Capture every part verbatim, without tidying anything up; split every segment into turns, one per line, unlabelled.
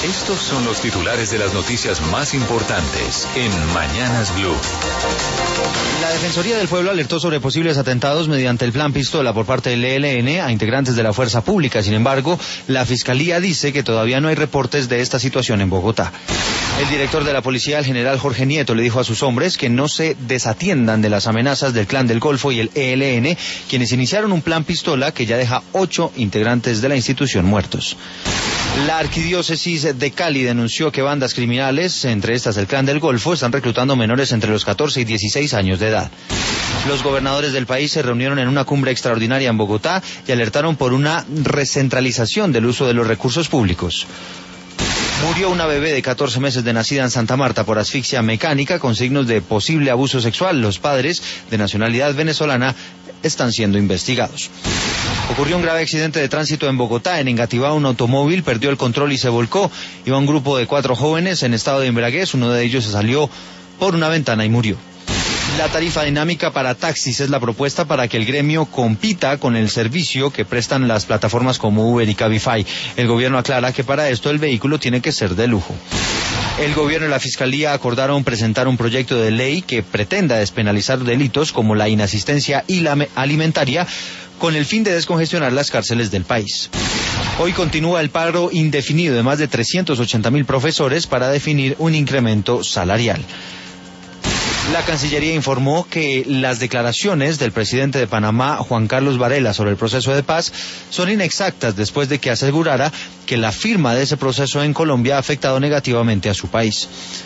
Estos son los titulares de las noticias más importantes en Mañanas Blue.
La Defensoría del Pueblo alertó sobre posibles atentados mediante el plan Pistola por parte del E L N a integrantes de la fuerza pública. Sin embargo, la Fiscalía dice que todavía no hay reportes de esta situación en Bogotá. El director de la policía, el general Jorge Nieto, le dijo a sus hombres que no se desatiendan de las amenazas del Clan del Golfo y el E L N, quienes iniciaron un plan Pistola que ya deja ocho integrantes de la institución muertos. La arquidiócesis de Cali denunció que bandas criminales, entre estas el Clan del Golfo, están reclutando menores entre los catorce y dieciséis años de edad. Los gobernadores del país se reunieron en una cumbre extraordinaria en Bogotá y alertaron por una recentralización del uso de los recursos públicos. Murió una bebé de catorce meses de nacida en Santa Marta por asfixia mecánica con signos de posible abuso sexual. Los padres, de nacionalidad venezolana, están siendo investigados. Ocurrió un grave accidente de tránsito en Bogotá. En Engativá, un automóvil perdió el control y se volcó. Iba un grupo de cuatro jóvenes en estado de embriaguez. Uno de ellos se salió por una ventana y murió. La tarifa dinámica para taxis es la propuesta para que el gremio compita con el servicio que prestan las plataformas como Uber y Cabify. El gobierno aclara que para esto el vehículo tiene que ser de lujo. El gobierno y la Fiscalía acordaron presentar un proyecto de ley que pretenda despenalizar delitos como la inasistencia y la alimentaria con el fin de descongestionar las cárceles del país. Hoy continúa el paro indefinido de más de trescientos ochenta mil profesores para definir un incremento salarial. La Cancillería informó que las declaraciones del presidente de Panamá, Juan Carlos Varela, sobre el proceso de paz son inexactas después de que asegurara que la firma de ese proceso en Colombia ha afectado negativamente a su país.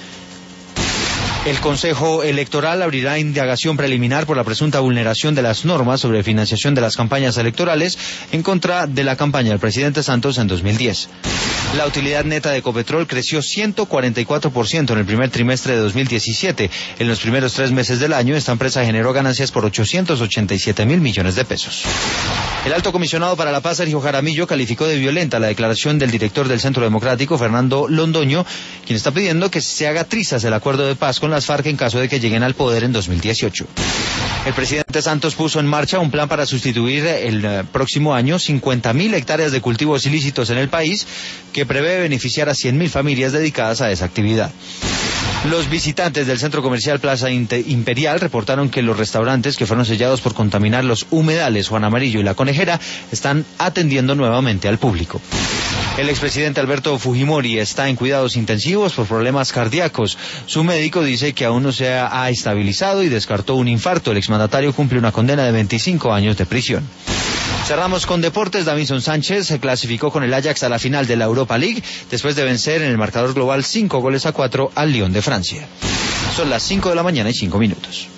El Consejo Electoral abrirá indagación preliminar por la presunta vulneración de las normas sobre financiación de las campañas electorales en contra de la campaña del presidente Santos en dos mil diez. La utilidad neta de Ecopetrol creció ciento cuarenta y cuatro por ciento en el primer trimestre de dos mil diecisiete. En los primeros tres meses del año, esta empresa generó ganancias por ochocientos ochenta y siete mil millones de pesos. El alto comisionado para la paz, Sergio Jaramillo, calificó de violenta la declaración del director del Centro Democrático, Fernando Londoño, quien está pidiendo que se haga trizas el acuerdo de paz con las FARC en caso de que lleguen al poder en dos mil dieciocho. El presidente Santos puso en marcha un plan para sustituir el próximo año cincuenta mil hectáreas de cultivos ilícitos en el país, que prevé beneficiar a cien mil familias dedicadas a esa actividad. Los visitantes del centro comercial Plaza Imperial reportaron que los restaurantes que fueron sellados por contaminar los humedales Juan Amarillo y La Conejera están atendiendo nuevamente al público. El expresidente Alberto Fujimori está en cuidados intensivos por problemas cardíacos. Su médico dice que aún no se ha estabilizado y descartó un infarto. El exmandatario cumple una condena de veinticinco años de prisión. Cerramos con deportes. Davinson Sánchez se clasificó con el Ajax a la final de la Europa League después de vencer en el marcador global cinco goles a cuatro al Lyon de Francia. Son las cinco de la mañana y cinco minutos.